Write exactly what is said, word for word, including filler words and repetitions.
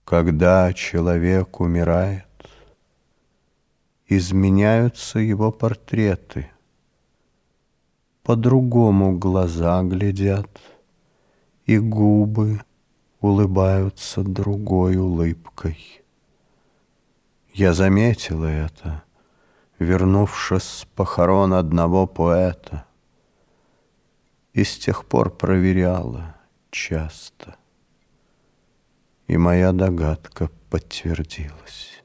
Когда человек умирает, изменяются его портреты, по-другому глаза глядят, и губы улыбаются другой улыбкой. Я заметила это, вернувшись с похорон одного поэта, и с тех пор проверяла часто, и моя догадка подтвердилась.